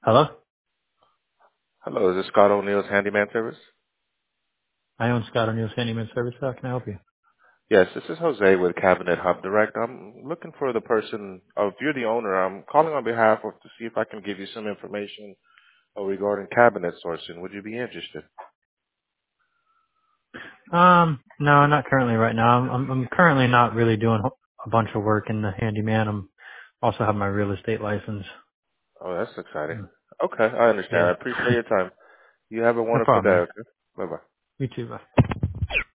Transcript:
Hello? Hello, is this Scott O'Neill's Handyman Service? I own Scott O'Neill's Handyman Service. How can I help you? Yes, this is Jose with Cabinet Hub Direct. I'm looking for the person, if you're the owner, I'm calling on behalf of to see if I can give you some information regarding cabinet sourcing. Would you be interested? No, not currently right now. I'm currently not really doing a bunch of work in the handyman. I'm also have my real estate license. Oh, that's exciting. Mm, Okay, I understand. I Yeah. appreciate your time. You have a No wonderful problem, day, man. okay? Bye-bye. You too. Bye.